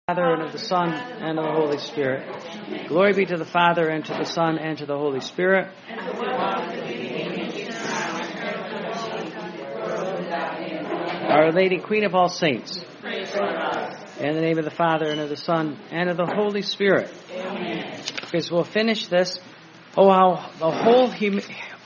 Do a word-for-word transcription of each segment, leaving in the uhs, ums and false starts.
Father, and of the Son, and of the Holy Spirit. Glory be to the Father, and to the Son, and to the Holy Spirit. Our Lady, Queen of all saints. In the name of the Father, and of the Son, and of the Holy Spirit. Amen. Because we'll finish this. Oh, how the whole hum-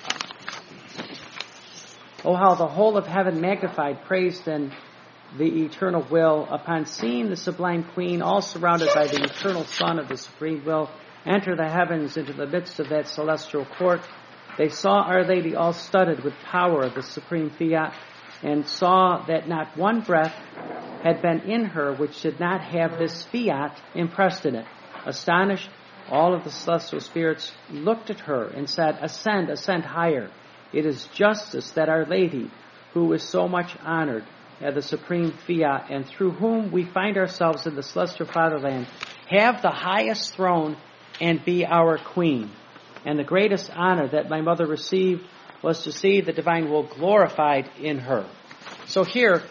Oh, how the whole of heaven magnified, praised, and the eternal will, upon seeing the sublime Queen, all surrounded by the eternal Son of the supreme will, enter the heavens into the midst of that celestial court. They saw Our Lady all studded with power of the supreme fiat, and saw that not one breath had been in her which did not have this fiat impressed in it. Astonished, all of the celestial spirits looked at her and said, Ascend, ascend higher. It is justice that Our Lady, who is so much honored, at the supreme fiat, and through whom we find ourselves in the celestial fatherland, have the highest throne and be our queen. And the greatest honor that my mother received was to see the divine will glorified in her. So here,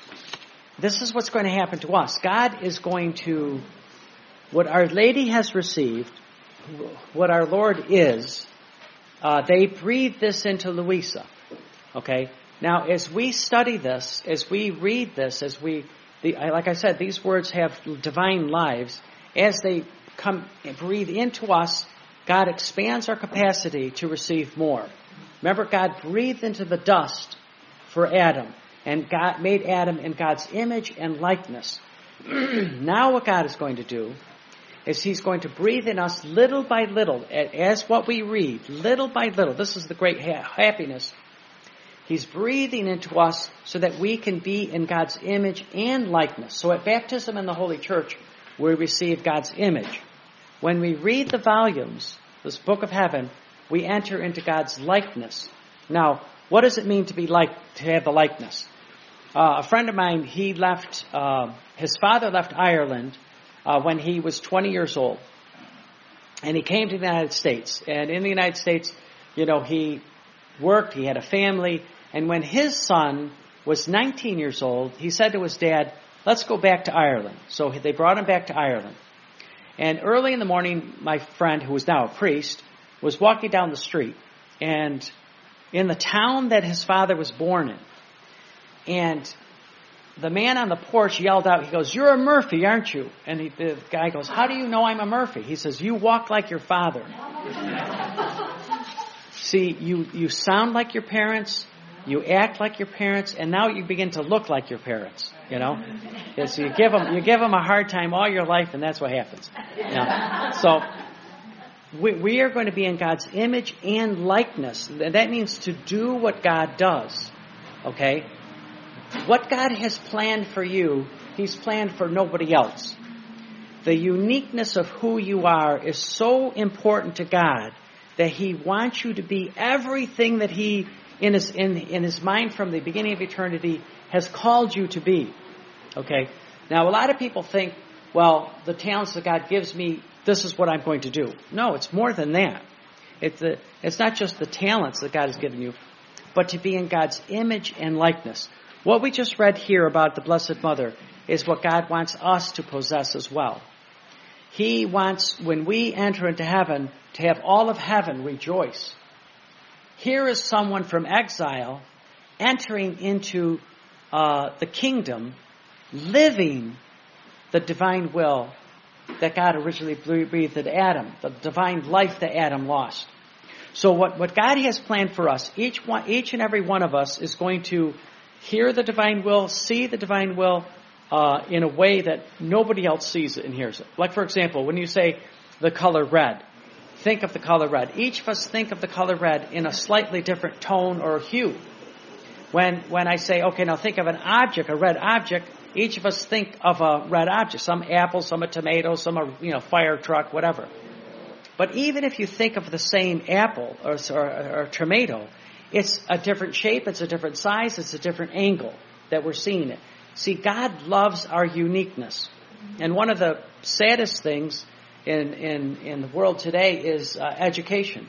this is what's going to happen to us. God is going to, what Our Lady has received, what our Lord is, uh, they breathe this into Louisa. Okay? Now, as we study this, as we read this, as we, the, like I said, these words have divine lives. As they come and breathe into us, God expands our capacity to receive more. Remember, God breathed into the dust for Adam, and God made Adam in God's image and likeness. Now what God is going to do is He's going to breathe in us little by little, as what we read, little by little. This is the great ha- happiness. He's breathing into us so that we can be in God's image and likeness. So at baptism in the Holy Church, we receive God's image. When we read the volumes, this book of heaven, we enter into God's likeness. Now, what does it mean to be like, to have the likeness? Uh, a friend of mine, he left, uh, his father left Ireland uh, when he was twenty years old. And he came to the United States. And in the United States, you know, he worked, he had a family. And when his son was nineteen years old, he said to his dad, let's go back to Ireland. So they brought him back to Ireland. And early in the morning, my friend, who was now a priest, was walking down the street. And in the town that his father was born in. And the man on the porch yelled out, he goes, you're a Murphy, aren't you? And he, the guy goes, how do you know I'm a Murphy? He says, you walk like your father. See, you, you sound like your parents. You act like your parents, and now you begin to look like your parents, you know? Yeah, so you give them, you give them a hard time all your life, and that's what happens. You know? So we, we are going to be in God's image and likeness. That means to do what God does, okay? What God has planned for you, He's planned for nobody else. The uniqueness of who you are is so important to God that He wants you to be everything that He In his, in, in his mind from the beginning of eternity has called you to be. Okay? Now, a lot of people think, well, the talents that God gives me, this is what I'm going to do. No, it's more than that. It's, the, it's not just the talents that God has given you, but to be in God's image and likeness. What we just read here about the Blessed Mother is what God wants us to possess as well. He wants, when we enter into heaven, to have all of heaven rejoice. Here is someone from exile entering into uh, the kingdom, living the divine will that God originally breathed into Adam, the divine life that Adam lost. So what, what God has planned for us, each one, each and every one of us is going to hear the divine will, see the divine will uh, in a way that nobody else sees it and hears it. Like, for example, when you say the color red, think of the color red. Each of us think of the color red in a slightly different tone or hue. When when I say, okay, now think of an object, a red object, each of us think of a red object. Some apple, some a tomato, some a you know fire truck, whatever. But even if you think of the same apple or, or, or tomato, it's a different shape, it's a different size, it's a different angle that we're seeing it. See, God loves our uniqueness. And one of the saddest things In, in, in the world today is uh, education.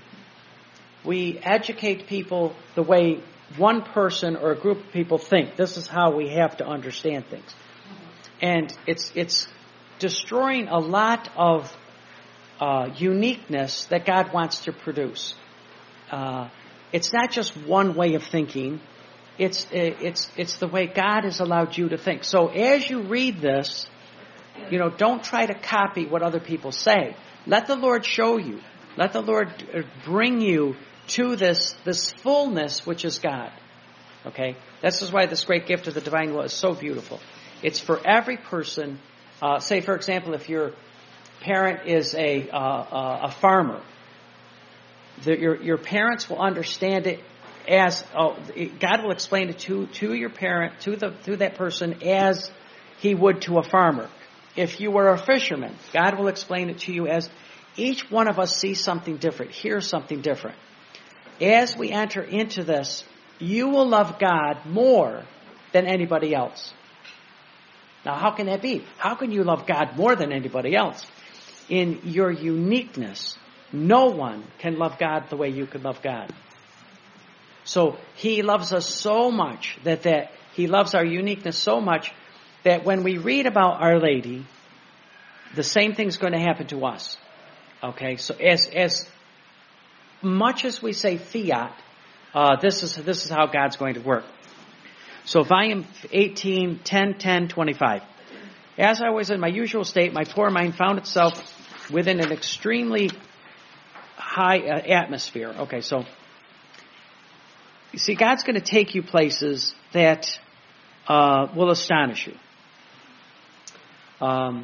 We educate people the way one person or a group of people think. This is how we have to understand things. And it's it's destroying a lot of uh, uniqueness that God wants to produce. Uh, it's not just one way of thinking. It's it's it's the way God has allowed you to think. So as you read this, you know, don't try to copy what other people say. Let the Lord show you. Let the Lord bring you to this this fullness which is God. Okay? This is why this great gift of the divine will is so beautiful. It's for every person. Uh, say, for example, if your parent is a uh, a farmer, the, your your parents will understand it as oh, God will explain it to to your parent, to the to that person as He would to a farmer. If you were a fisherman, God will explain it to you as each one of us sees something different, hears something different. As we enter into this, you will love God more than anybody else. Now, how can that be? How can you love God more than anybody else? In your uniqueness, no one can love God the way you can love God. So He loves us so much that, that He loves our uniqueness so much that when we read about Our Lady, the same thing's going to happen to us. Okay, so as as much as we say fiat, uh, this is this is how God's going to work. So volume eighteen, ten, ten, twenty-five. As I was in my usual state, my poor mind found itself within an extremely high uh, atmosphere. Okay, so you see, God's going to take you places that uh, will astonish you. Um,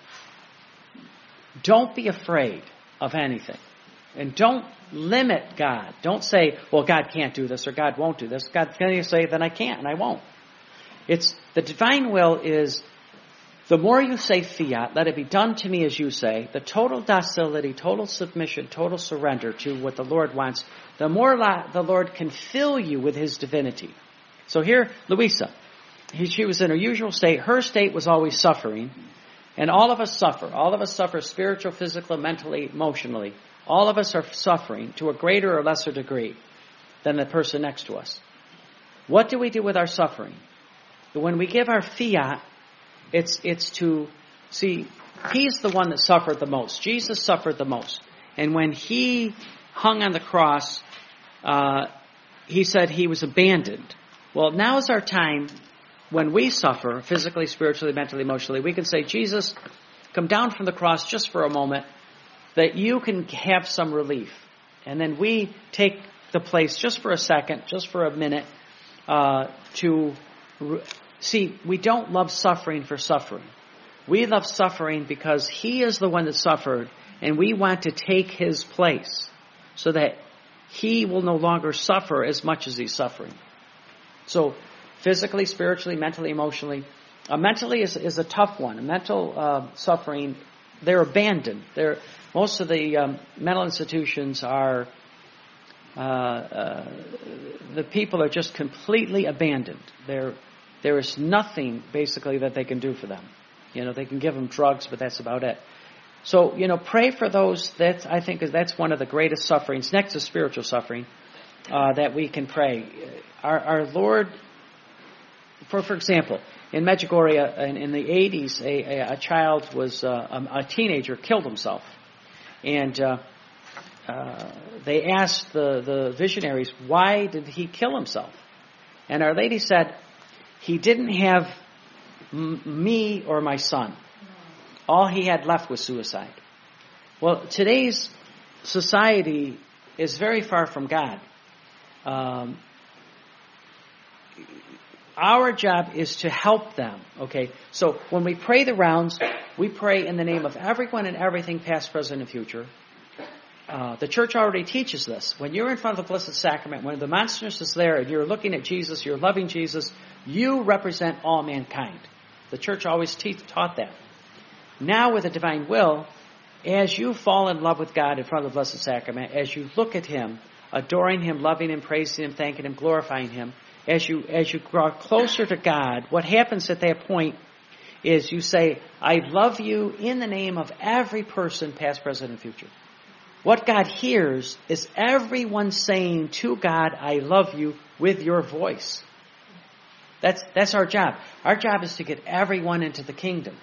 don't be afraid of anything. And don't limit God. Don't say, well, God can't do this or God won't do this. God's going to say, then I can't and I won't. It's the divine will is the more you say fiat, let it be done to me as you say, the total docility, total submission, total surrender to what the Lord wants, the more the Lord can fill you with His divinity. So here, Louisa, he, she was in her usual state. Her state was always suffering. And all of us suffer. All of us suffer spiritual, physical, mentally, emotionally. All of us are suffering to a greater or lesser degree than the person next to us. What do we do with our suffering? When we give our fiat, it's it's to, see, He's the one that suffered the most. Jesus suffered the most. And when He hung on the cross, uh, He said He was abandoned. Well, now is our time when we suffer physically, spiritually, mentally, emotionally. We can say, Jesus, come down from the cross just for a moment, that you can have some relief. And then we take the place just for a second, just for a minute, uh, to re- see, we don't love suffering for suffering. We love suffering because He is the one that suffered, and we want to take His place so that He will no longer suffer as much as He's suffering. So, physically, spiritually, mentally, emotionally. Uh, mentally is, is a tough one. Mental uh, suffering, they're abandoned. They're, most of the um, mental institutions are, uh, uh, the people are just completely abandoned. There, there is nothing, basically, that they can do for them. You know, they can give them drugs, but that's about it. So, you know, pray for those. That I think is that's one of the greatest sufferings, next to spiritual suffering, uh, that we can pray. Our, our Lord... For for example, in Medjugorje in, in the eighties, a, a, a child was uh, a, a teenager killed himself, and uh, uh, they asked the, the visionaries, why did he kill himself? And Our Lady said, he didn't have m- me or my son. All he had left was suicide. Well, today's society is very far from God. Um, Our job is to help them, okay? So when we pray the rounds, we pray in the name of everyone and everything, past, present, and future. Uh, the church already teaches this. When you're in front of the Blessed Sacrament, when the monstrance is there and you're looking at Jesus, you're loving Jesus, you represent all mankind. The church always te- taught that. Now with the divine will, as you fall in love with God in front of the Blessed Sacrament, as you look at Him, adoring Him, loving Him, praising Him, thanking Him, glorifying Him, As you as you draw closer to God, what happens at that point is you say, I love you in the name of every person, past, present, and future. What God hears is everyone saying to God, I love you, with your voice. That's that's our job. Our job is to get everyone into the kingdom.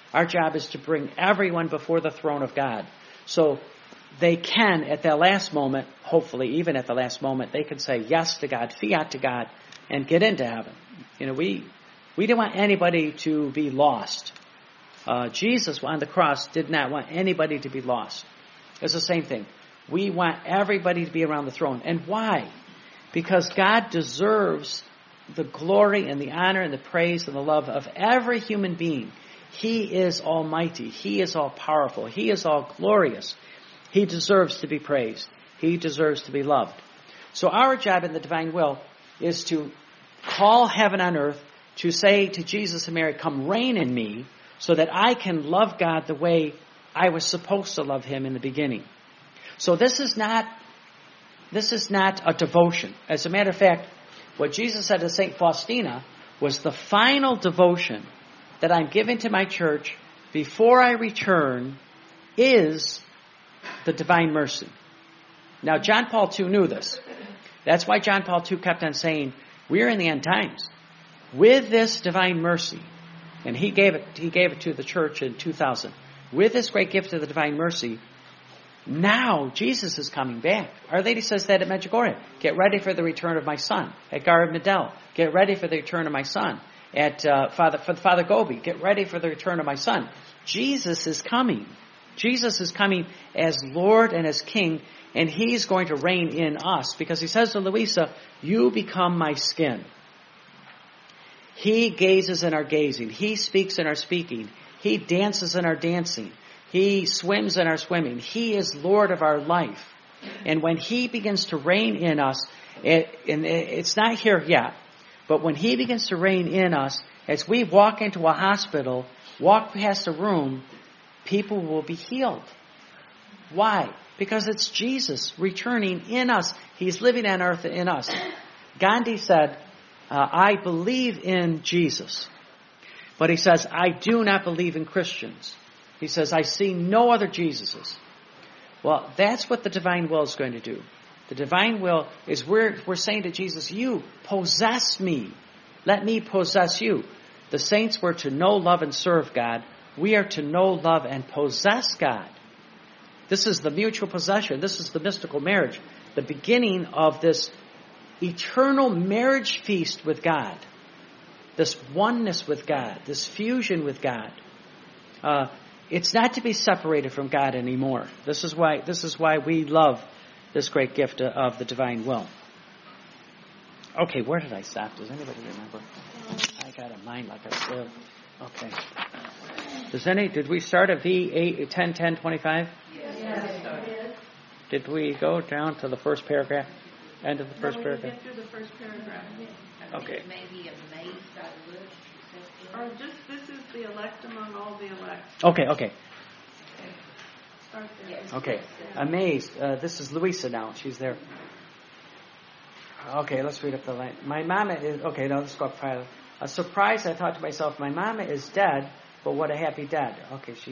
Our job is to bring everyone before the throne of God. So they can, at that last moment, hopefully even at the last moment, they can say yes to God, fiat to God, and get into heaven. You know, we we don't want anybody to be lost. Uh, Jesus on the cross did not want anybody to be lost. It's the same thing. We want everybody to be around the throne. And why? Because God deserves the glory and the honor and the praise and the love of every human being. He is almighty. He is all powerful. He is all glorious. He deserves to be praised. He deserves to be loved. So our job in the divine will is to call heaven on earth, to say to Jesus and Mary, come reign in me, so that I can love God the way I was supposed to love him in the beginning. So this is not, this is not a devotion. As a matter of fact, what Jesus said to Saint Faustina was the final devotion that I'm giving to my church before I return is the divine mercy. Now, John Paul the Second knew this. That's why John Paul the Second kept on saying, we're in the end times. With this divine mercy, and he gave it, he gave it to the church in two thousand. With this great gift of the divine mercy, now Jesus is coming back. Our Lady says that at Medjugorje. Get ready for the return of my son. At Garab Nadel, get ready for the return of my son. At uh, Father for Father Gobi, get ready for the return of my son. Jesus is coming. Jesus is coming as Lord and as King, and he's going to reign in us, because he says to Luisa, you become my skin. He gazes in our gazing. He speaks in our speaking. He dances in our dancing. He swims in our swimming. He is Lord of our life. And when he begins to reign in us, it, and it's not here yet, but when he begins to reign in us, as we walk into a hospital, walk past a room, people will be healed. Why? Because it's Jesus returning in us. He's living on earth in us. Gandhi said, uh, I believe in Jesus. But he says, I do not believe in Christians. He says, I see no other Jesuses. Well, that's what the divine will is going to do. The divine will is we're, we're saying to Jesus, you possess me. Let me possess you. The saints were to know, love, and serve God. We are to know, love, and possess God. This is the mutual possession. This is the mystical marriage. The beginning of this eternal marriage feast with God. This oneness with God. This fusion with God. Uh, it's not to be separated from God anymore. This is why, this is why we love this great gift of the divine will. Okay, where did I stop? Does anybody remember? I got a mind like a sieve. Okay. Does any, did we start at V eight, ten, ten, twenty-five? Yes. Yes. Did we go down to the first paragraph? End of the first no, paragraph? Get through the first paragraph. Okay. Maybe amazed by the words. Or just, this is the elect among all the elect. Okay, okay. Start there. Yes. Okay. Amazed. Uh, this is Luisa now. She's there. Okay, let's read up the line. My mama is, okay, now let's go up further. A surprise, I thought to myself, my mama is dead, but what a happy dead. Okay, she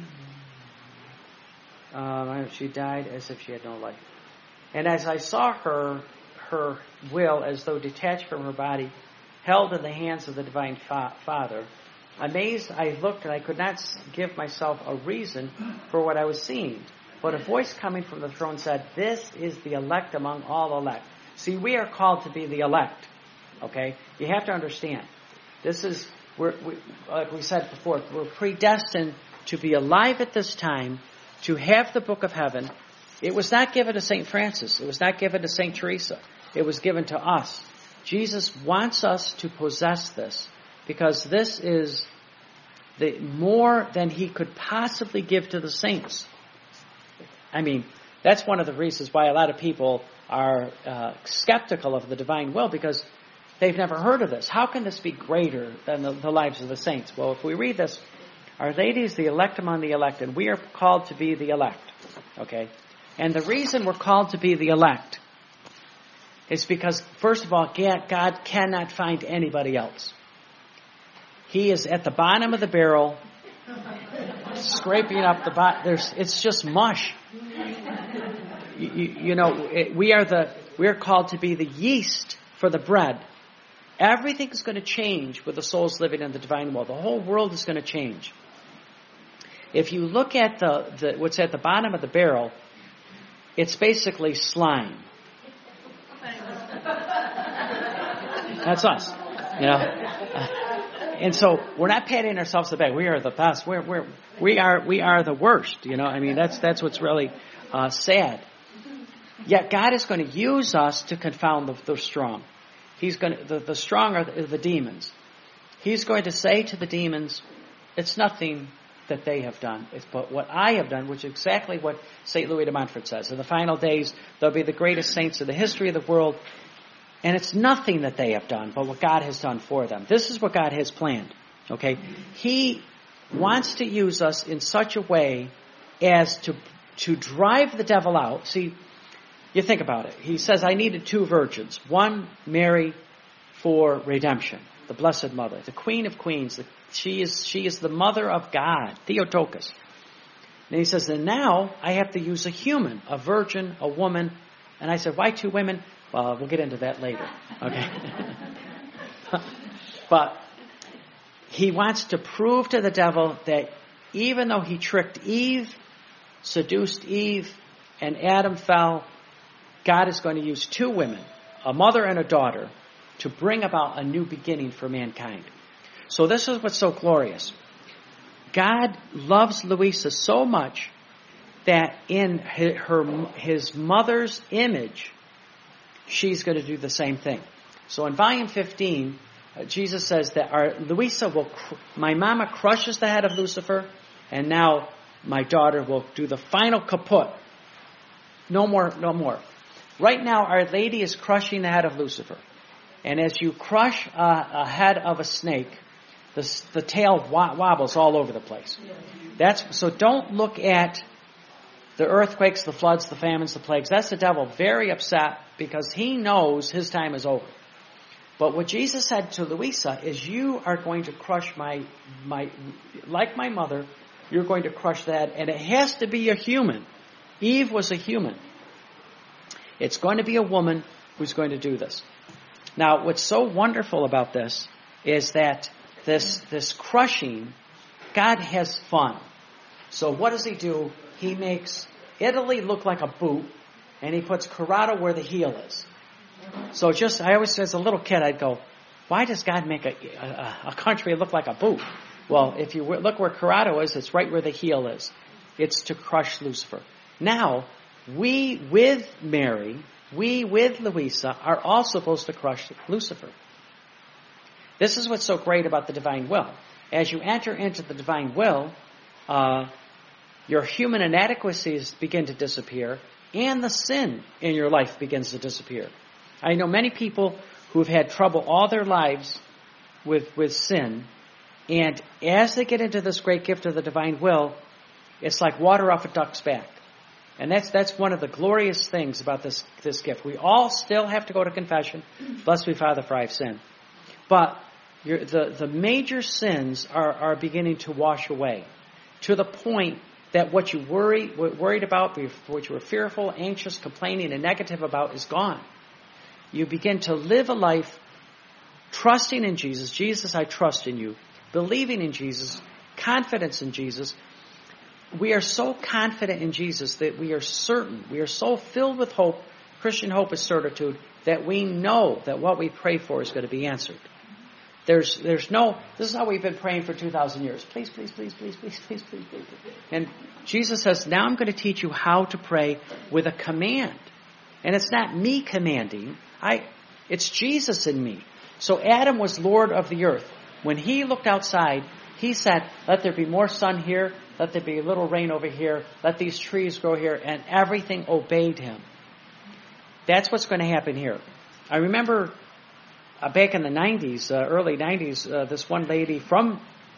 died. Um, she died as if she had no life. And as I saw her, her will, as though detached from her body, held in the hands of the divine fa- Father, amazed, I looked and I could not give myself a reason for what I was seeing. But a voice coming from the throne said, this is the elect among all elect. See, we are called to be the elect. Okay? You have to understand. This is, we're, we, like we said before, we're predestined to be alive at this time, to have the book of heaven. It was not given to Saint Francis. It was not given to Saint Teresa. It was given to us. Jesus wants us to possess this, because this is the more than he could possibly give to the saints. I mean, that's one of the reasons why a lot of people are uh, skeptical of the divine will, because they've never heard of this. How can this be greater than the, the lives of the saints? Well, if we read this, Our Lady is the elect among the elect, and we are called to be the elect. Okay? And the reason we're called to be the elect is because, first of all, God cannot find anybody else. He is at the bottom of the barrel, scraping up the bottom. There's, it's just mush. You, you, you know, it, we are the we are called to be the yeast for the bread. Everything is going to change with the souls living in the divine will. The whole world is going to change. If you look at the, the what's at the bottom of the barrel, it's basically slime. That's us, you know. And so we're not patting ourselves on the back. We are the best. We're, we're, we are we are the worst, you know. I mean, that's that's what's really uh, sad. Yet God is going to use us to confound the, the strong. He's going to, the, the strong are the, the demons. He's going to say to the demons, it's nothing that they have done. It's but what I have done, which is exactly what Saint Louis de Montfort says. In the final days, there'll be the greatest saints in the history of the world. And it's nothing that they have done, but what God has done for them. This is what God has planned. Okay? He wants to use us in such a way as to, to drive the devil out. See, you think about it. He says, I needed two virgins. One, Mary, for redemption. The Blessed Mother. The Queen of Queens. The, she is she is the Mother of God. Theotokos. And he says, and now I have to use a human. A virgin, a woman. And I said, why two women? Well, we'll get into that later. Okay. But he wants to prove to the devil that even though he tricked Eve, seduced Eve, and Adam fell, God is going to use two women, a mother and a daughter, to bring about a new beginning for mankind. So this is what's so glorious. God loves Louisa so much that in her, his mother's image, she's going to do the same thing. So in volume fifteen, uh, Jesus says that our Louisa will, cr- my mama crushes the head of Lucifer, and now my daughter will do the final kaput. No more, no more. Right now, Our Lady is crushing the head of Lucifer. And as you crush a, a head of a snake, the, the tail wa- wobbles all over the place. That's so don't look at the earthquakes, the floods, the famines, the plagues. That's the devil very upset because he knows his time is over. But what Jesus said to Louisa is, you are going to crush my, my, like my mother, you're going to crush that. And it has to be a human. Eve was a human. It's going to be a woman who's going to do this. Now, what's so wonderful about this is that this, this crushing, God has fun. So what does he do? He makes Italy look like a boot, and he puts Corrado where the heel is. So just, I always, as a little kid, I'd go, why does God make a, a, a country look like a boot? Well, if you look where Corrado is, it's right where the heel is. It's to crush Lucifer. Now, we with Mary, we with Louisa, are all supposed to crush Lucifer. This is what's so great about the divine will. As you enter into the divine will, uh, your human inadequacies begin to disappear, and the sin in your life begins to disappear. I know many people who have had trouble all their lives with, with sin, and as they get into this great gift of the divine will, it's like water off a duck's back. And that's that's one of the glorious things about this, this gift. We all still have to go to confession. Blessed be Father, for I have sinned. But you're, the, the major sins are, are beginning to wash away to the point that what you worry, worried about, what you were fearful, anxious, complaining, and negative about is gone. You begin to live a life trusting in Jesus. Jesus, I trust in you. Believing in Jesus. Confidence in Jesus. We are so confident in Jesus that we are certain, we are so filled with hope, Christian hope is certitude, that we know that what we pray for is going to be answered. There's there's no, this is how we've been praying for two thousand years. Please, please, please, please, please, please, please, please. And Jesus says, now I'm going to teach you how to pray with a command. And it's not me commanding, I. it's Jesus in me. So Adam was Lord of the earth. When he looked outside, he said, let there be more sun here, let there be a little rain over here, let these trees grow here, and everything obeyed him. That's what's going to happen here. I remember uh, back in the nineties, uh, early nineties, uh, this one lady from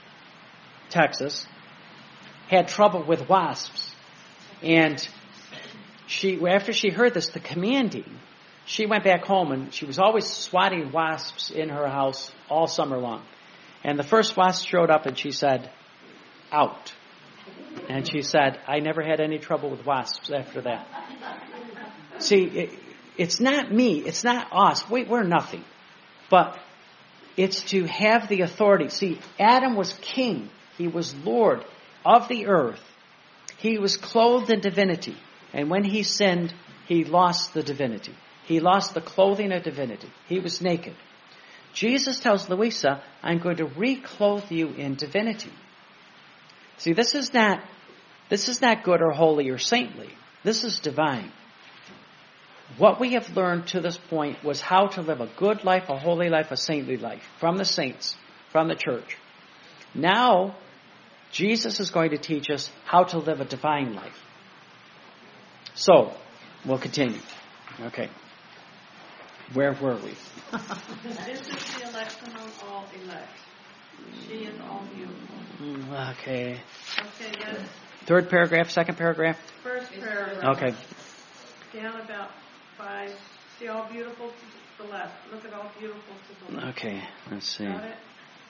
Texas had trouble with wasps. And she, after she heard this, the commanding, she went back home and she was always swatting wasps in her house all summer long. And the first wasp showed up and she said, out. And she said, I never had any trouble with wasps after that. See, it, it's not me. It's not us. We, we're nothing. But it's to have the authority. See, Adam was king. He was Lord. of the earth, he was clothed in divinity. And when he sinned, he lost the divinity. He lost the clothing of divinity. He was naked. Jesus tells Louisa, I'm going to reclothe you in divinity. See, this is not, this is not good or holy or saintly. This is divine. What we have learned to this point was how to live a good life, a holy life, a saintly life from the saints, from the church. Now, Jesus is going to teach us how to live a divine life. So, we'll continue. Okay. Where were we? This is the elect among all elect. She is all beautiful. Mm, Okay. Okay, that's Third paragraph, second paragraph? first paragraph. Okay. Down about five. See all beautiful to the left. Look at all beautiful to the left. Okay, let's see. Got it?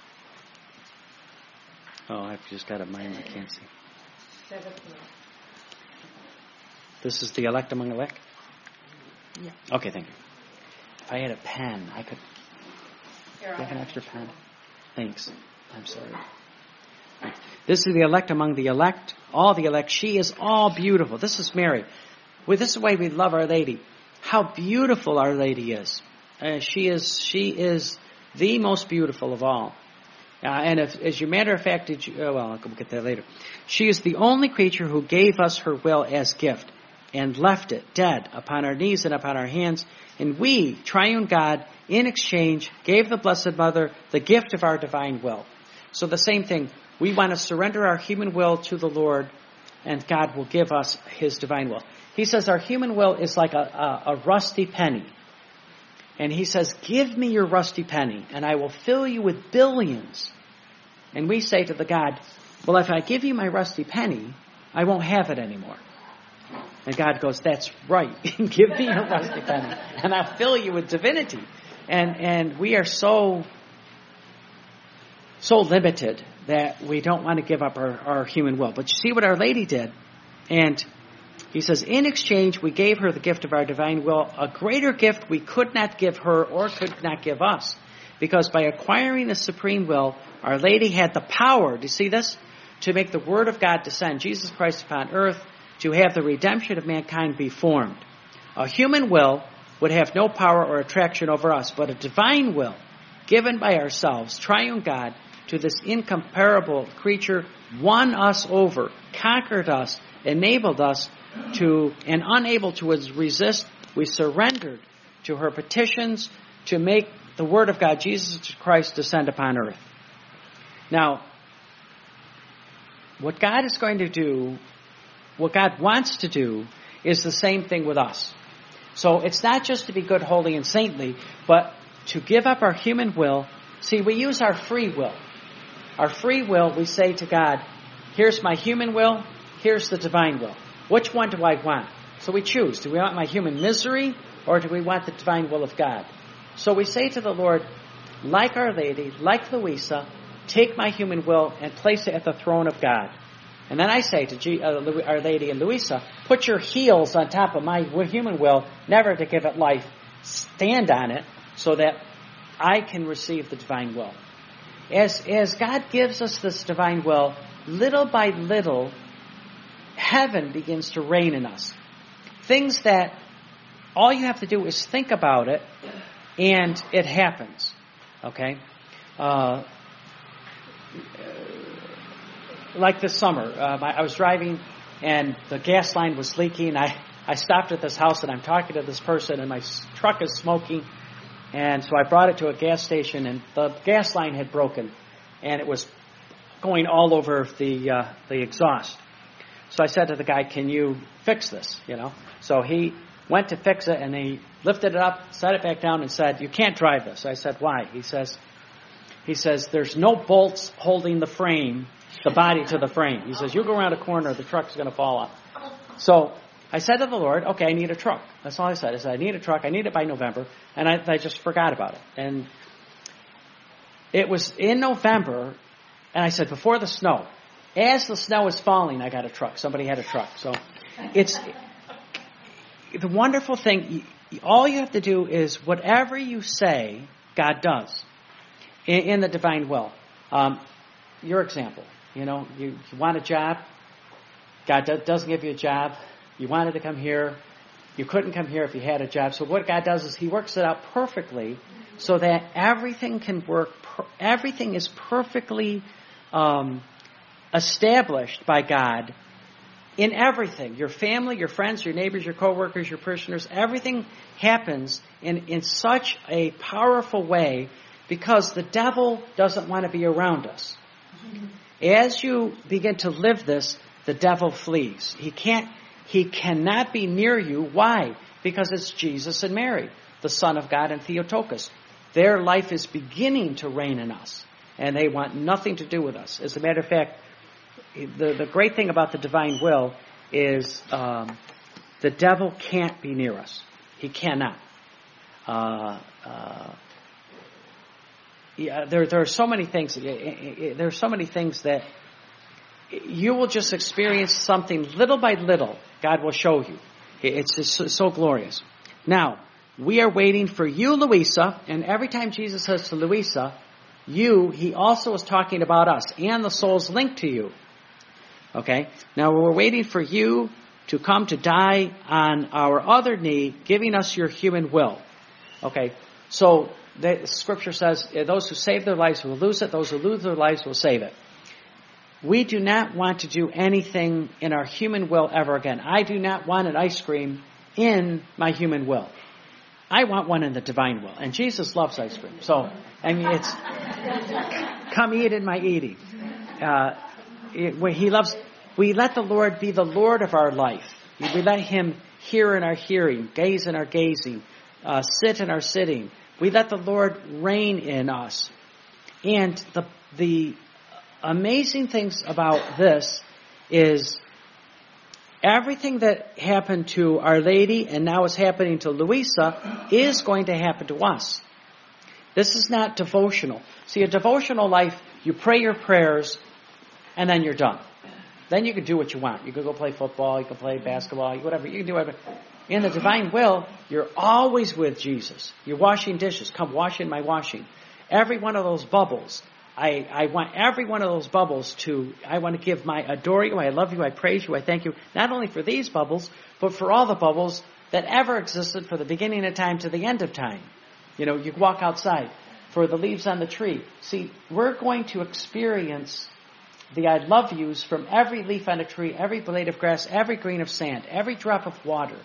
Oh, I've just got it mine. I can't see. Seventh one. This is the elect among elect? Yeah. Okay, thank you. If I had a pen, I could... Here, Do you I have an have extra it. pen? Thanks. I'm sorry. This is the elect among the elect, all the elect. She is all beautiful. This is Mary. Well, this is the way we love Our Lady. How beautiful Our Lady is. Uh, she is she is the most beautiful of all. Uh, and if, as a matter of fact, did you, oh, well, I'll get that later. She is the only creature who gave us her will as gift and left it dead upon our knees and upon our hands. And we, triune God, in exchange, gave the Blessed Mother the gift of our divine will. So the same thing. We want to surrender our human will to the Lord, and God will give us His divine will. He says our human will is like a, a, a rusty penny. And He says, give me your rusty penny, and I will fill you with billions. And we say to the God, well, if I give you my rusty penny, I won't have it anymore. And God goes, that's right. Give me your rusty penny, and I'll fill you with divinity. And and we are so, so limited that we don't want to give up our, our human will. But you see what Our Lady did. And He says, in exchange, we gave her the gift of our divine will, a greater gift we could not give her or could not give us. Because by acquiring the supreme will, Our Lady had the power, do you see this? To make the Word of God descend, Jesus Christ upon earth, to have the redemption of mankind be formed. A human will would have no power or attraction over us, but a divine will, given by ourselves, triune God, to this incomparable creature, won us over, conquered us, enabled us to, and unable to resist, we surrendered to her petitions to make the Word of God, Jesus Christ, descend upon earth. Now, what God is going to do, what God wants to do, is the same thing with us. So it's not just to be good, holy, and saintly, but to give up our human will. See, we use our free will. Our free will, we say to God, here's my human will, here's the divine will. Which one do I want? So we choose. Do we want my human misery, or do we want the divine will of God? So we say to the Lord, like Our Lady, like Louisa, take my human will and place it at the throne of God. And then I say to G, uh, Our Lady and Louisa, put your heels on top of my human will, never to give it life. Stand on it so that I can receive the divine will. As, as God gives us this divine will, little by little, heaven begins to reign in us. Things that all you have to do is think about it, and it happens. Okay? Uh, like this summer, uh, I was driving, and the gas line was leaking. I, I stopped at this house, and I'm talking to this person, and my truck is smoking. And so I brought it to a gas station, and the gas line had broken, and it was going all over the uh, the exhaust. So I said to the guy, "Can you fix this?" You know. So he went to fix it, and he lifted it up, set it back down, and said, "You can't drive this." I said, "Why?" He says, "He says there's no bolts holding the frame, the body to the frame." He says, "You go around a corner, the truck's going to fall off." So I said to the Lord, okay, I need a truck. That's all I said. I said, I need a truck. I need it by November. And I, I just forgot about it. And it was in November, and I said, before the snow. As the snow was falling, I got a truck. Somebody had a truck. So it's the wonderful thing. All you have to do is whatever you say, God does in, in the divine will. Um, your example. You know, you, you want a job. God do, doesn't give you a job. You wanted to come here. You couldn't come here if you had a job. So what God does is He works it out perfectly so that everything can work. Per, everything is perfectly um, established by God in everything. Your family, your friends, your neighbors, your coworkers, your parishioners, everything happens in, in such a powerful way because the devil doesn't want to be around us. As you begin to live this, the devil flees. He can't, he cannot be near you. Why? Because it's Jesus and Mary, the Son of God and Theotokos. Their life is beginning to reign in us, and they want nothing to do with us. As a matter of fact, the, the great thing about the divine will is um, the devil can't be near us. He cannot. Uh, uh, yeah, there, there are so many things. There are so many things that you will just experience something little by little. God will show you. It's just so, so glorious. Now, we are waiting for you, Louisa, and every time Jesus says to Louisa, you, He also is talking about us and the souls linked to you. Okay? Now, we're waiting for you to come to die on our other knee, giving us your human will. Okay? So, the Scripture says, those who save their lives will lose it. Those who lose their lives will save it. We do not want to do anything in our human will ever again. I do not want an ice cream in my human will. I want one in the divine will. And Jesus loves ice cream. So, I mean, it's, come eat in my eating. Uh, it, he loves, we let the Lord be the Lord of our life. We let Him hear in our hearing, gaze in our gazing, uh, sit in our sitting. We let the Lord reign in us. And the, the amazing things about this is everything that happened to Our Lady and now is happening to Louisa is going to happen to us. This is not devotional. See, a devotional life, you pray your prayers and then you're done. Then you can do what you want. You can go play football, you can play basketball, whatever. You can do whatever. In the divine will, you're always with Jesus. You're washing dishes. Come wash in my washing. Every one of those bubbles, I, I want every one of those bubbles to, I want to give my adore you, I love you, I praise you, I thank you, not only for these bubbles, but for all the bubbles that ever existed from the beginning of time to the end of time. You know, you walk outside, for the leaves on the tree. See, we're going to experience the I love yous from every leaf on a tree, every blade of grass, every grain of sand, every drop of water.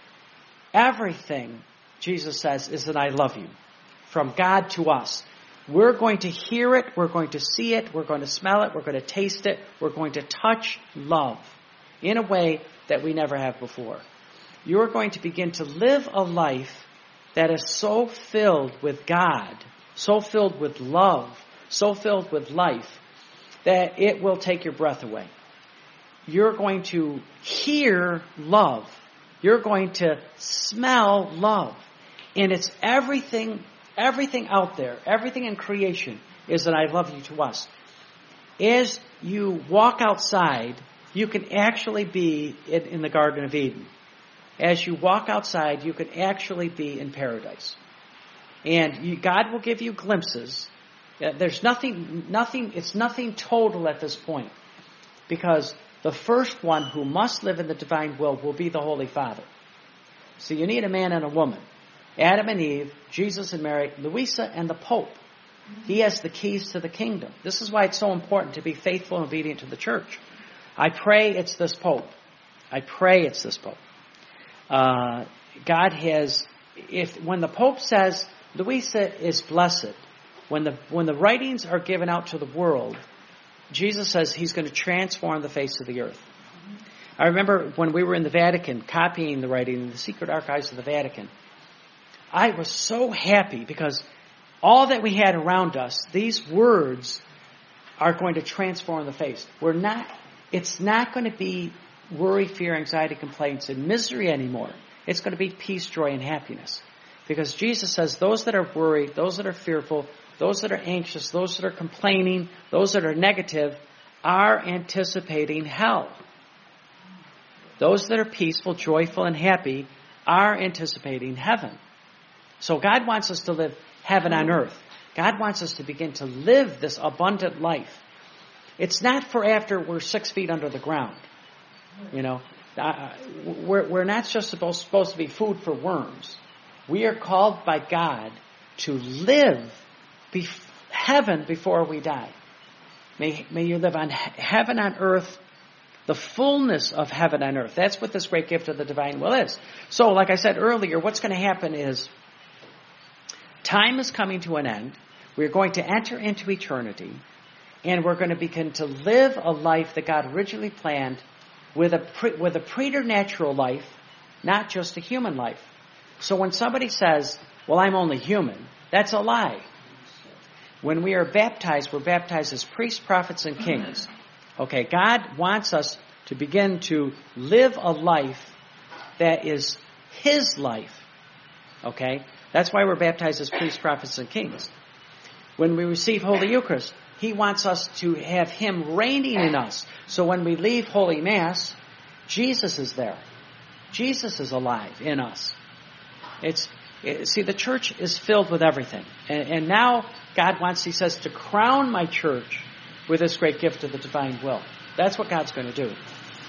Everything, Jesus says, is an I love you from God to us. We're going to hear it, we're going to see it, we're going to smell it, we're going to taste it, we're going to touch love in a way that we never have before. You're going to begin to live a life that is so filled with God, so filled with love, so filled with life, that it will take your breath away. You're going to hear love. You're going to smell love. And it's everything, everything out there, everything in creation is an I love you to us. As you walk outside, you can actually be in, in the Garden of Eden. As you walk outside, you can actually be in paradise. And you, God will give you glimpses. There's nothing, nothing, it's nothing total at this point. Because the first one who must live in the divine will will be the Holy Father. So you need a man and a woman. Adam and Eve, Jesus and Mary, Louisa and the Pope. He has the keys to the kingdom. This is why it's so important to be faithful and obedient to the church. I pray it's this Pope. I pray it's this Pope. Uh, God has, if when the Pope says Louisa is blessed, when the when the writings are given out to the world, Jesus says He's going to transform the face of the earth. I remember when we were in the Vatican copying the writing in the secret archives of the Vatican, I was so happy because all that we had around us, these words are going to transform the face. We're not, it's not going to be worry, fear, anxiety, complaints, and misery anymore. It's going to be peace, joy, and happiness. Because Jesus says those that are worried, those that are fearful, those that are anxious, those that are complaining, those that are negative, are anticipating hell. Those that are peaceful, joyful, and happy are anticipating heaven. So God wants us to live heaven on earth. God wants us to begin to live this abundant life. It's not for after we're six feet under the ground. You know, uh, we're, we're not just supposed, supposed to be food for worms. We are called by God to live bef- heaven before we die. May, may you live on he- heaven on earth, the fullness of heaven on earth. That's what this great gift of the divine will is. So, like I said earlier, what's going to happen is time is coming to an end. We're going to enter into eternity, and we're going to begin to live a life that God originally planned with a pre- with a preternatural life, not just a human life. So when somebody says, well, I'm only human, that's a lie. When we are baptized, we're baptized as priests, prophets, and kings. Okay, God wants us to begin to live a life that is His life. Okay? That's why we're baptized as priests, prophets, and kings. When we receive Holy Eucharist, He wants us to have Him reigning in us. So when we leave Holy Mass, Jesus is there. Jesus is alive in us. It's it, see, the church is filled with everything. And, and now God wants, He says, to crown my church with this great gift of the divine will. That's what God's going to do.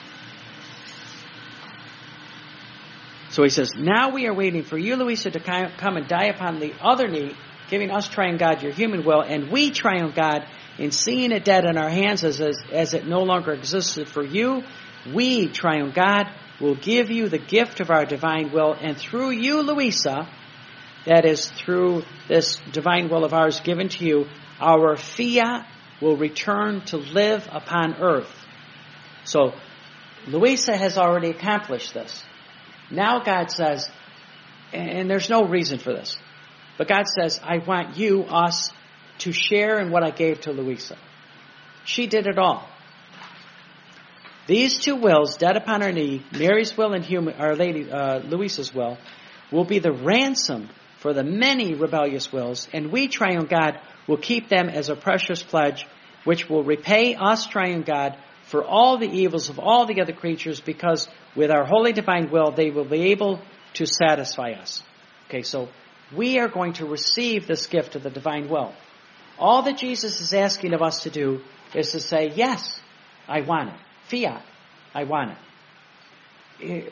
So He says, now we are waiting for you, Louisa, to come and die upon the other knee, giving us, triune God, your human will, and we, triune God, in seeing it dead in our hands as, as, as it no longer existed for you, we, triune God, will give you the gift of our divine will, and through you, Louisa, that is, through this divine will of ours given to you, our fiat will return to live upon earth. So, Louisa has already accomplished this. Now God says, and there's no reason for this, but God says, I want you, us, to share in what I gave to Louisa. She did it all. These two wills, dead upon her knee, Mary's will and human, Our Lady, uh, Louisa's will, will be the ransom for the many rebellious wills, and we, triune God, will keep them as a precious pledge, which will repay us, triune God, for all the evils of all the other creatures, because with our holy divine will, they will be able to satisfy us. Okay, so we are going to receive this gift of the divine will. All that Jesus is asking of us to do is to say, yes, I want it. Fiat, I want it.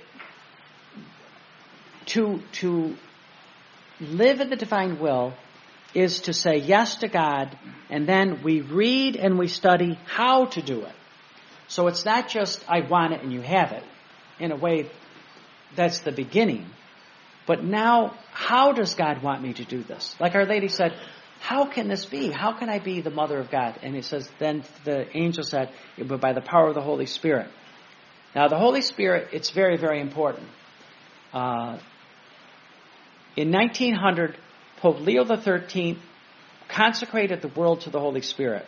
To, to live in the divine will is to say yes to God, and then we read and we study how to do it. So it's not just, I want it and you have it. In a way, that's the beginning. But now, how does God want me to do this? Like Our Lady said, how can this be? How can I be the mother of God? And it says, then the angel said, but by the power of the Holy Spirit. Now, the Holy Spirit, it's very, very important. Uh, in nineteen hundred, Pope Leo the thirteenth consecrated the world to the Holy Spirit.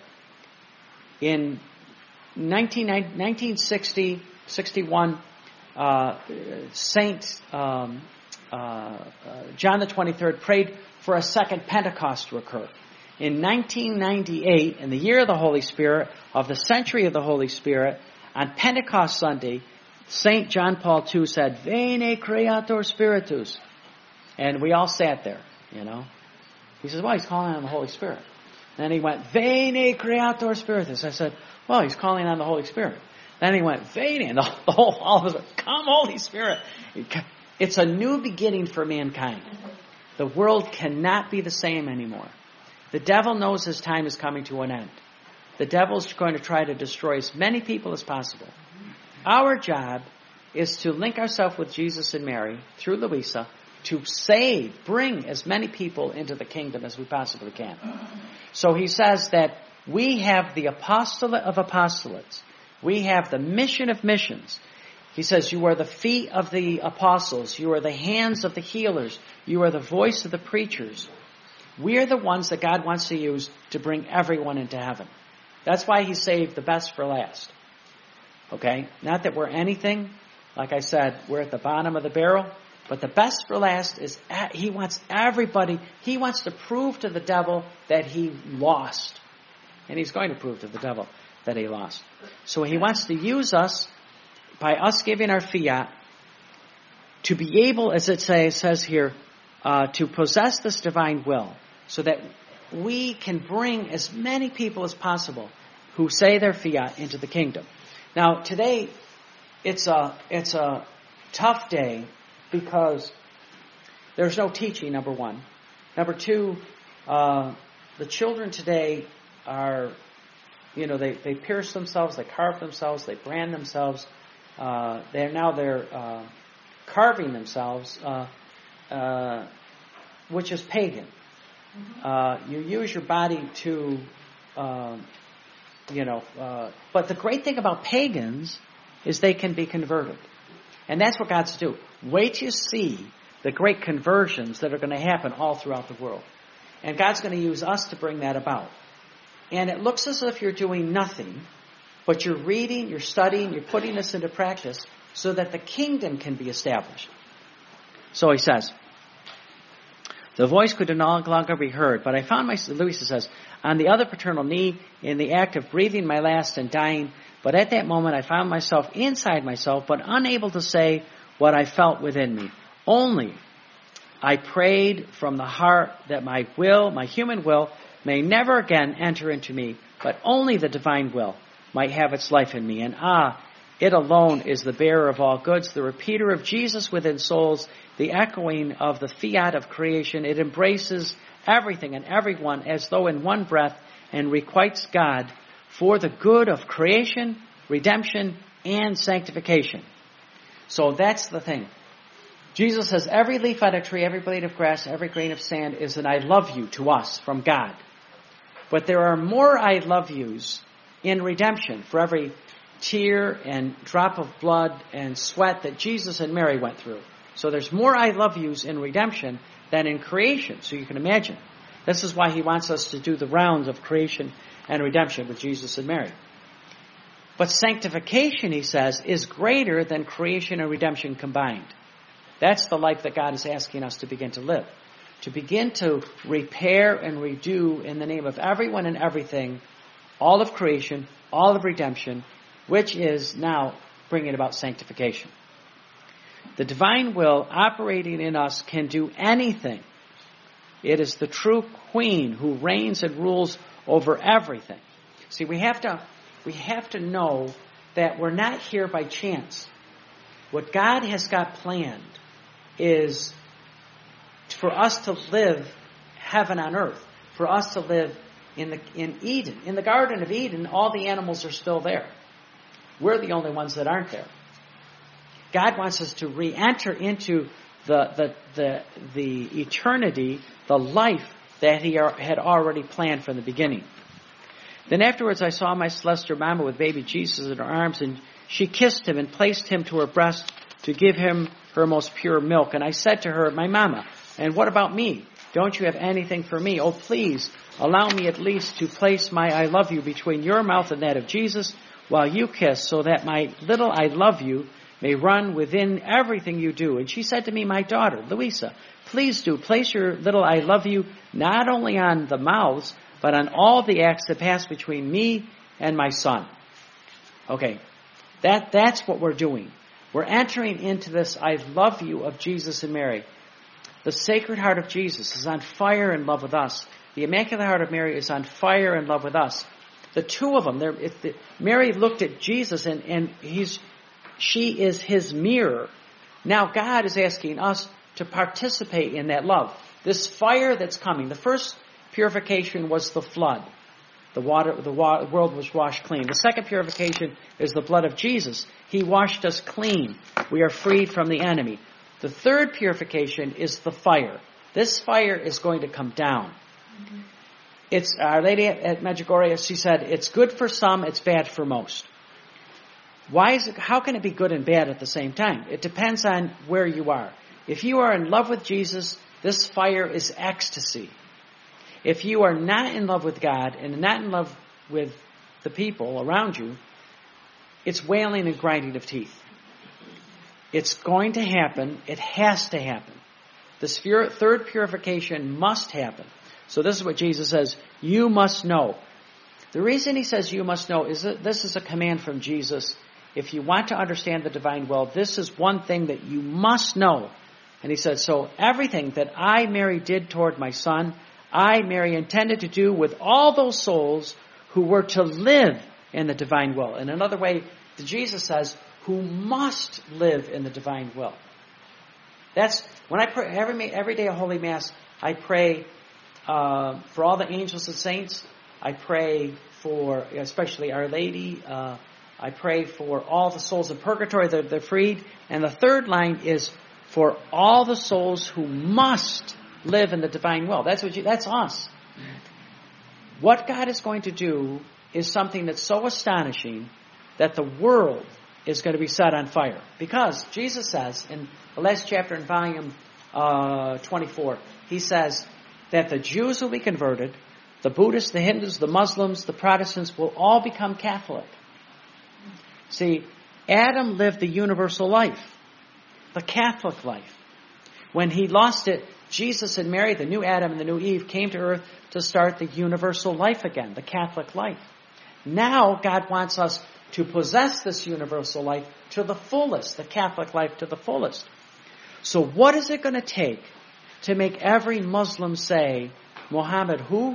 In nineteen sixty, sixty-one, uh, Saint um, uh, uh, John the twenty-third prayed for a second Pentecost to occur. In nineteen ninety-eight, in the year of the Holy Spirit, of the century of the Holy Spirit, on Pentecost Sunday, Saint John Paul the Second said, Veni Creator Spiritus. And we all sat there, you know. He says, well, he's calling on the Holy Spirit. Then he went, Veni Creator Spiritus. I said, well, he's calling on the Holy Spirit. Then he went, Veni, and the whole, all of us, come Holy Spirit. It's a new beginning for mankind. The world cannot be the same anymore. The devil knows his time is coming to an end. The devil's going to try to destroy as many people as possible. Our job is to link ourselves with Jesus and Mary through Louisa to save, bring as many people into the kingdom as we possibly can. So he says that we have the apostolate of apostolates. We have the mission of missions. He says, you are the feet of the apostles. You are the hands of the healers. You are the voice of the preachers. We are the ones that God wants to use to bring everyone into heaven. That's why He saved the best for last. Okay? Not that we're anything. Like I said, we're at the bottom of the barrel. But the best for last is He wants everybody, He wants to prove to the devil that he lost. And He's going to prove to the devil that he lost. So He wants to use us, by us giving our fiat, to be able, as it say, says here, uh, to possess this divine will, so that we can bring as many people as possible who say their fiat into the kingdom. Now, today, it's a, it's a tough day because there's no teaching, number one. Number two, uh, the children today are, you know, they, they pierce themselves, they carve themselves, they brand themselves. Uh, they're now they're uh, carving themselves, uh, uh, which is pagan. Mm-hmm. Uh, you use your body to, uh, you know, uh, but the great thing about pagans is they can be converted. And that's what God's do. Wait till you see the great conversions that are going to happen all throughout the world. And God's going to use us to bring that about. And it looks as if you're doing nothing, but you're reading, you're studying, you're putting this into practice so that the kingdom can be established. So he says, the voice could no longer be heard, but I found myself, Louisa says, on the other paternal knee in the act of breathing my last and dying, but at that moment I found myself inside myself, but unable to say what I felt within me. Only I prayed from the heart that my will, my human will, may never again enter into me, but only the divine will might have its life in me. And ah, it alone is the bearer of all goods, the repeater of Jesus within souls, the echoing of the fiat of creation. It embraces everything and everyone as though in one breath and requites God for the good of creation, redemption, and sanctification. So that's the thing. Jesus says every leaf on a tree, every blade of grass, every grain of sand is an I love you to us from God. But there are more I love yous in redemption for every tear and drop of blood and sweat that Jesus and Mary went through. So there's more I love yous in redemption than in creation. So you can imagine. This is why he wants us to do the rounds of creation and redemption with Jesus and Mary. But sanctification, he says, is greater than creation and redemption combined. That's the life that God is asking us to begin to live. To begin to repair and redo in the name of everyone and everything, all of creation, all of redemption, which is now bringing about sanctification. The divine will operating in us can do anything. It is the true queen who reigns and rules over everything. See, we have to, we have to know that we're not here by chance. What God has got planned is for us to live heaven on earth, for us to live in the in Eden. In the Garden of Eden, all the animals are still there. We're the only ones that aren't there. God wants us to re-enter into the the the, the eternity, the life that He had already planned from the beginning. Then afterwards I saw my celestial mama with baby Jesus in her arms, and she kissed him and placed him to her breast to give him her most pure milk. And I said to her, my mama, and what about me? Don't you have anything for me? Oh, please, allow me at least to place my I love you between your mouth and that of Jesus while you kiss, so that my little I love you may run within everything you do. And she said to me, my daughter, Louisa, please do place your little I love you not only on the mouths, but on all the acts that pass between me and my son. Okay, that that's what we're doing. We're entering into this I love you of Jesus and Mary. The Sacred Heart of Jesus is on fire in love with us. The Immaculate Heart of Mary is on fire in love with us. The two of them, if the, Mary looked at Jesus and, and he's, she is his mirror. Now God is asking us to participate in that love. This fire that's coming. The first purification was the flood. The water, the wa- world was washed clean. The second purification is the blood of Jesus. He washed us clean. We are freed from the enemy. The third purification is the fire. This fire is going to come down. Mm-hmm. It's Our Lady at Medjugorje, she said, it's good for some, it's bad for most. Why is it, how can it be good and bad at the same time? It depends on where you are. If you are in love with Jesus, this fire is ecstasy. If you are not in love with God and not in love with the people around you, it's wailing and grinding of teeth. It's going to happen. It has to happen. This third purification must happen. So this is what Jesus says, you must know. The reason he says you must know is that this is a command from Jesus. If you want to understand the divine will, this is one thing that you must know. And he said, so everything that I, Mary, did toward my son, I, Mary, intended to do with all those souls who were to live in the divine will. In another way, Jesus says, who must live in the divine will. That's when I pray every every day of Holy Mass. I pray uh, for all the angels and saints. I pray for especially Our Lady. Uh, I pray for all the souls in purgatory that they're freed. And the third line is for all the souls who must live in the divine will. That's what you, that's us. What God is going to do is something that's so astonishing that the world is going to be set on fire. Because Jesus says in the last chapter in volume uh, twenty-four, he says that the Jews will be converted, the Buddhists, the Hindus, the Muslims, the Protestants will all become Catholic. See, Adam lived the universal life, the Catholic life. When he lost it, Jesus and Mary, the new Adam and the new Eve, came to earth to start the universal life again, the Catholic life. Now God wants us to possess this universal life to the fullest, the Catholic life to the fullest. So what is it going to take to make every Muslim say, Muhammad who?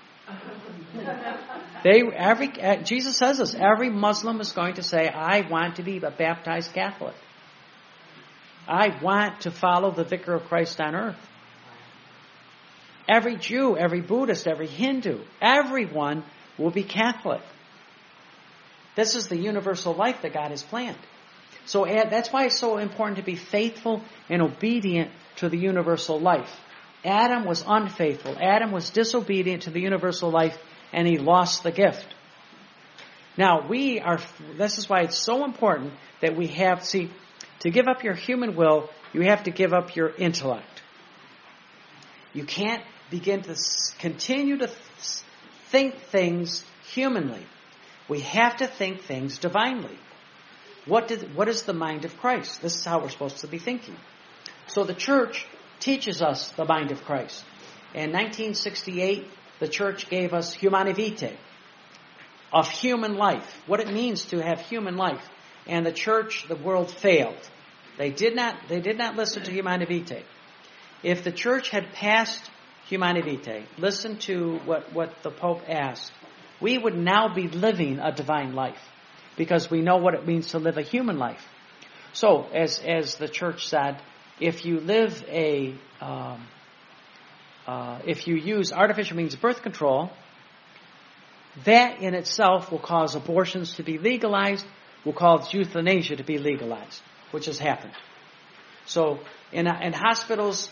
They, every, Jesus says this, every Muslim is going to say, I want to be a baptized Catholic. I want to follow the Vicar of Christ on earth. Every Jew, every Buddhist, every Hindu, everyone will be Catholic. This is the universal life that God has planned. So that's why it's so important to be faithful and obedient to the universal life. Adam was unfaithful. Adam was disobedient to the universal life, and he lost the gift. Now, we are, this is why it's so important that we have, see, to give up your human will, you have to give up your intellect. You can't begin to continue to think things humanly. We have to think things divinely. What did, what is the mind of Christ? This is how we're supposed to be thinking. So the church teaches us the mind of Christ. In nineteen sixty-eight, the church gave us Humanae Vitae, of human life, what it means to have human life. And the church, the world failed. They did not, they did not listen to Humanae Vitae. If the church had passed Humanae Vitae, listened to what, what the Pope asked, we would now be living a divine life because we know what it means to live a human life. So, as as the church said, if you live a, um, uh, if you use artificial means of birth control, that in itself will cause abortions to be legalized, will cause euthanasia to be legalized, which has happened. So, in in hospitals,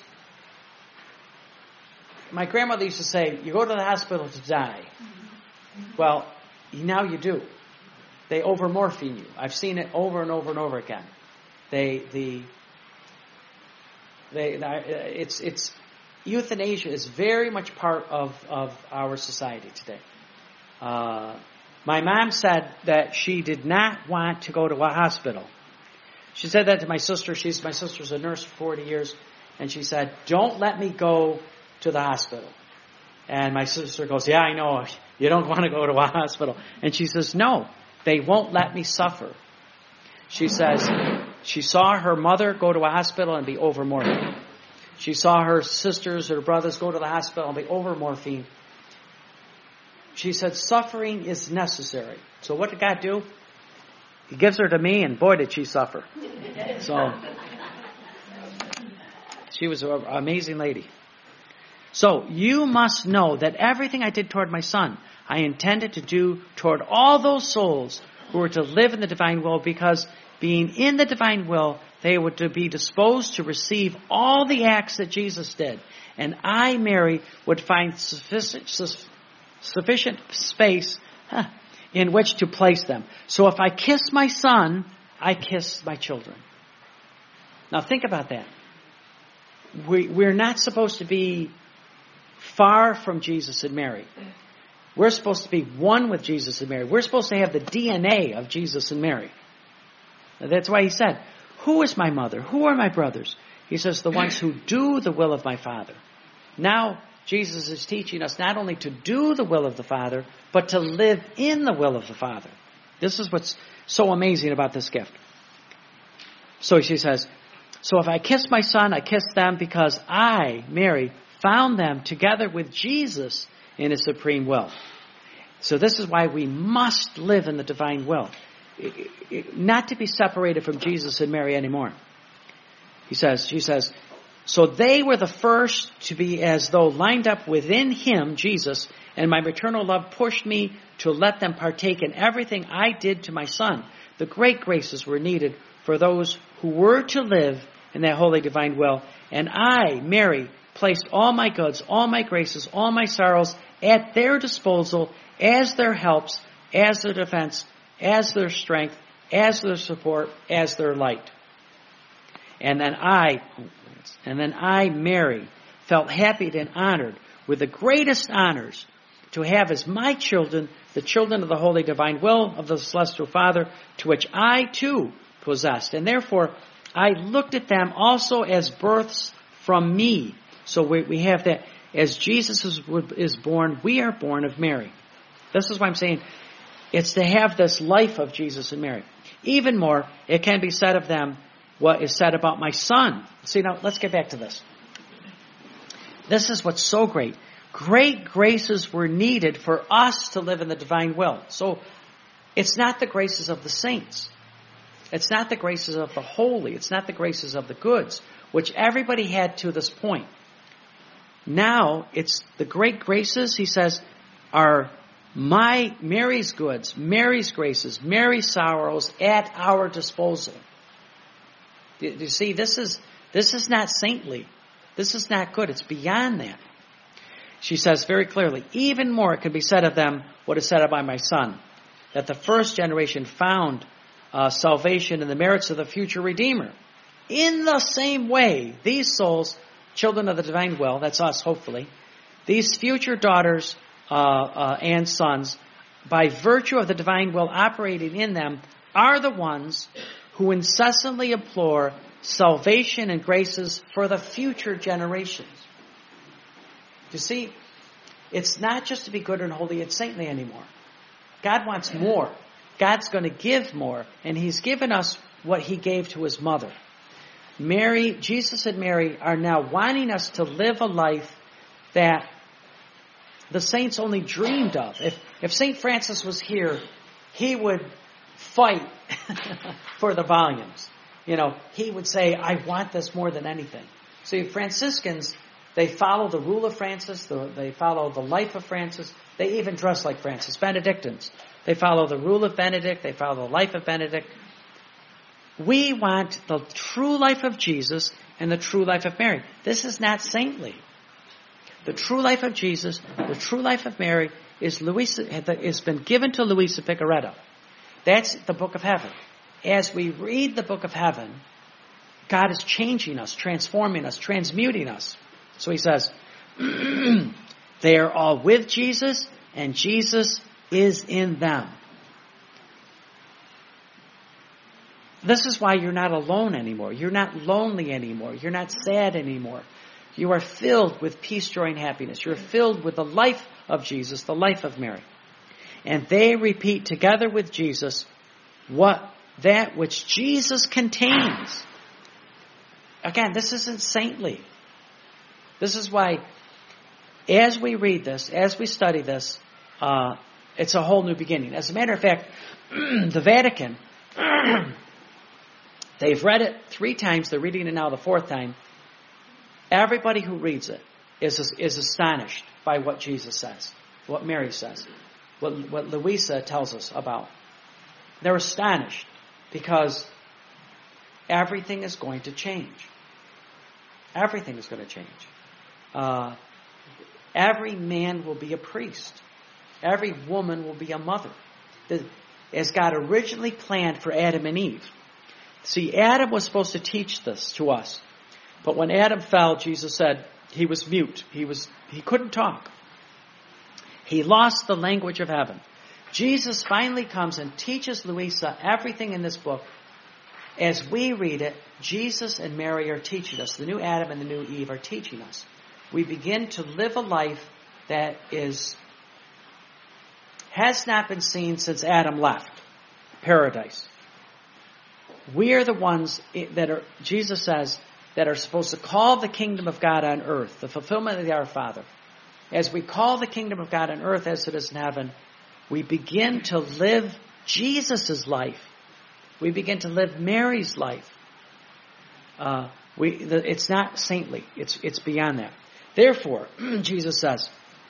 my grandmother used to say, you go to the hospital to die. Well, now you do. They overmorphine you. I've seen it over and over and over again. They, the, they, it's, it's, euthanasia is very much part of, of our society today. Uh, my mom said that she did not want to go to a hospital. She said that to my sister. She's, my sister's a nurse for forty years. And she said, don't let me go to the hospital. And my sister goes, yeah, I know. You don't want to go to a hospital. And she says, no, they won't let me suffer. She says she saw her mother go to a hospital and be overmorphined. She saw her sisters or brothers go to the hospital and be overmorphined. She said suffering is necessary. So what did God do? He gives her to me, and boy, did she suffer. So she was an amazing lady. So you must know that everything I did toward my son, I intended to do toward all those souls who were to live in the divine will, because being in the divine will, they were to be disposed to receive all the acts that Jesus did. And I, Mary, would find sufficient, sufficient space huh, in which to place them. So if I kiss my son, I kiss my children. Now think about that. We, we're not supposed to be far from Jesus and Mary. We're supposed to be one with Jesus and Mary. We're supposed to have the D N A of Jesus and Mary. That's why he said, who is my mother? Who are my brothers? He says, the ones who do the will of my Father. Now, Jesus is teaching us not only to do the will of the Father, but to live in the will of the Father. This is what's so amazing about this gift. So she says, so if I kiss my son, I kiss them because I, Mary, found them together with Jesus in his supreme will. So this is why we must live in the divine will. Not to be separated from Jesus and Mary anymore. He says, she says, so they were the first to be as though lined up within him, Jesus, and my maternal love pushed me to let them partake in everything I did to my son. The great graces were needed for those who were to live in that holy divine will. And I, Mary, placed all my goods, all my graces, all my sorrows at their disposal as their helps, as their defense, as their strength, as their support, as their light. And then I, and then I, Mary, felt happy and honored with the greatest honors to have as my children the children of the holy divine will of the celestial Father, to which I too possessed. And therefore, I looked at them also as births from me. So we, we have that. As Jesus is, is born, we are born of Mary. This is why I'm saying it's to have this life of Jesus and Mary. Even more, it can be said of them what is said about my son. See, now, let's get back to this. This is what's so great. Great graces were needed for us to live in the divine will. So, it's not the graces of the saints. It's not the graces of the holy. It's not the graces of the goods, which everybody had to this point. Now, it's the great graces, he says, are my, Mary's goods, Mary's graces, Mary's sorrows at our disposal. Do you see, this is, this is not saintly. This is not good. It's beyond that. She says very clearly, even more it can be said of them what is said by my son, that the first generation found uh, salvation in the merits of the future Redeemer. In the same way, these souls, children of the divine will, that's us hopefully, these future daughters uh, uh, and sons, by virtue of the divine will operating in them, are the ones who incessantly implore salvation and graces for the future generations. You see, it's not just to be good and holy and saintly anymore. God wants more. God's going to give more, and He's given us what He gave to His mother. Mary, Jesus and Mary are now wanting us to live a life that the saints only dreamed of. If, if Saint Francis was here, he would fight for the volumes. You know, he would say, I want this more than anything. See, Franciscans, they follow the rule of Francis, the, they follow the life of Francis, they even dress like Francis. Benedictines, they follow the rule of Benedict, they follow the life of Benedict. We want the true life of Jesus and the true life of Mary. This is not saintly. The true life of Jesus, the true life of Mary, is Luisa, has been given to Luisa Picaretta. That's the book of heaven. As we read the book of heaven, God is changing us, transforming us, transmuting us. So he says, they are all with Jesus, and Jesus is in them. This is why you're not alone anymore. You're not lonely anymore. You're not sad anymore. You are filled with peace, joy, and happiness. You're filled with the life of Jesus, the life of Mary. And they repeat together with Jesus what that which Jesus contains. Again, this isn't saintly. This is why, as we read this, as we study this, uh, it's a whole new beginning. As a matter of fact, the Vatican, they've read it three times. They're reading it now the fourth time. Everybody who reads it is is astonished by what Jesus says, what Mary says, what, what Luisa tells us about. They're astonished because everything is going to change. Everything is going to change. Uh, every man will be a priest. Every woman will be a mother. The, as God originally planned for Adam and Eve. See, Adam was supposed to teach this to us. But when Adam fell, Jesus said he was mute. He was he couldn't talk. He lost the language of heaven. Jesus finally comes and teaches Luisa everything in this book. As we read it, Jesus and Mary are teaching us. The new Adam and the new Eve are teaching us. We begin to live a life that is has not been seen since Adam left paradise. We are the ones that are, Jesus says, that are supposed to call the kingdom of God on earth, the fulfillment of the Our Father. As we call the kingdom of God on earth as it is in heaven, we begin to live Jesus' life. We begin to live Mary's life. Uh, we, the, it's not saintly. It's, it's beyond that. Therefore, Jesus says,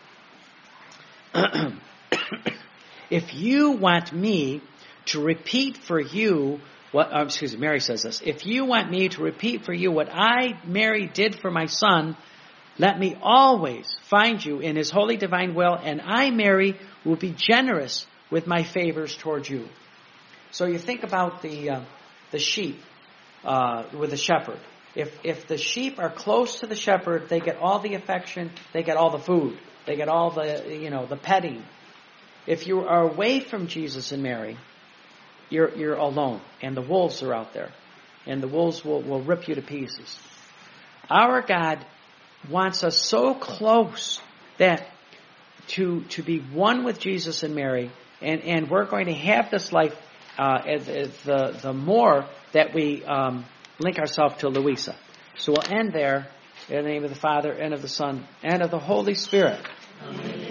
if you want me to repeat for you what, oh, excuse me, Mary says this, if you want me to repeat for you what I, Mary, did for my son, let me always find you in his holy divine will, and I, Mary, will be generous with my favors towards you. So you think about the uh, the sheep uh, with the shepherd. If if the sheep are close to the shepherd, they get all the affection, they get all the food, they get all the you know the petting. If you are away from Jesus and Mary, you're you're alone, and the wolves are out there, and the wolves will, will rip you to pieces. Our God wants us so close that to to be one with Jesus and Mary, and, and we're going to have this life uh, as, as the the more that we um, link ourselves to Louisa. So we'll end there in the name of the Father, and of the Son, and of the Holy Spirit. Amen.